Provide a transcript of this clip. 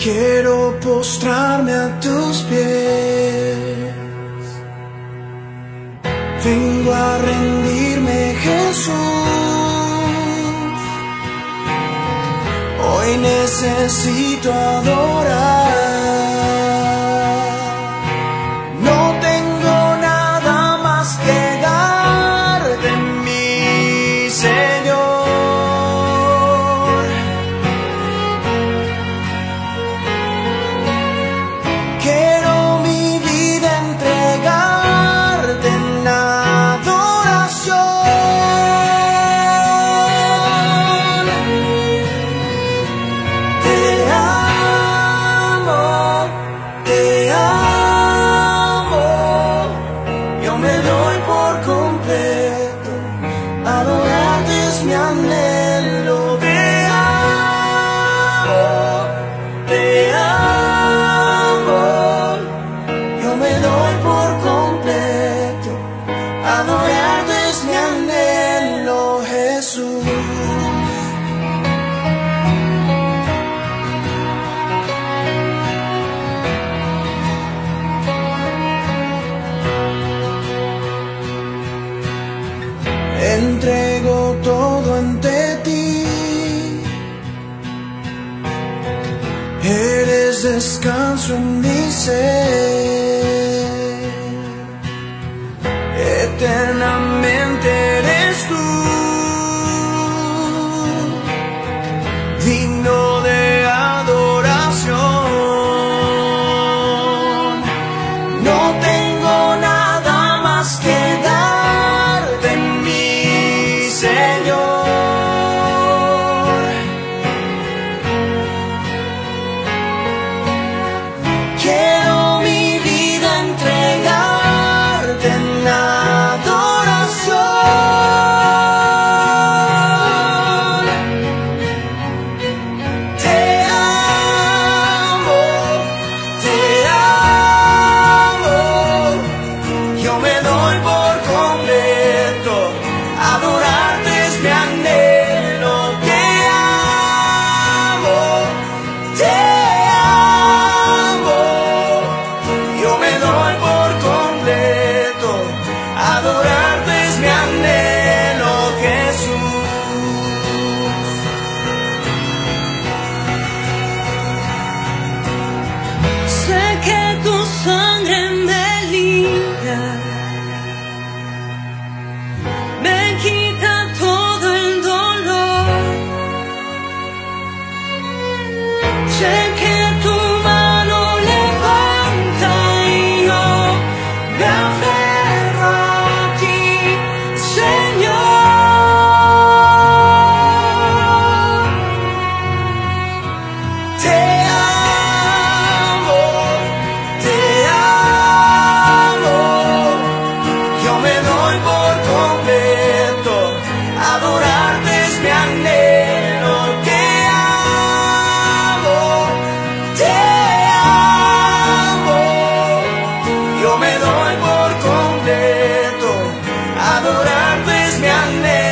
Quiero postrarme a tus pies. Vengo a rendirme, Jesús. Hoy necesito adorar. No tengo nada más que dar de mi Señor. Quiero mi vida entregarte en adoración. Te amo, yo me doy por completo, adorarte es mi anhelo. Te amo, yo me doy por completo, adorarte es mi anhelo, Jesús. Entrego todo ante ti. Eres descanso en mi ser. Eternamente eres tú, digno de adoración. No tengo nada más que dar de mi Señor. Quiero mi vida entregarte en adoración. Te amo, yo me doy por completo, adorarte es mi anhelo. Te amo, yo me doy por completo, adorarte es mi anhelo, Jesús. Sé que tu sangre me limpia, me quita todo el dolor. Sé que tu mano levanta y yo me aferro a ti, Señor. Te amo, yo me doy por completo, adorarte es mi anhelo. Te amo, yo me doy por completo, adorarte es mi anhelo.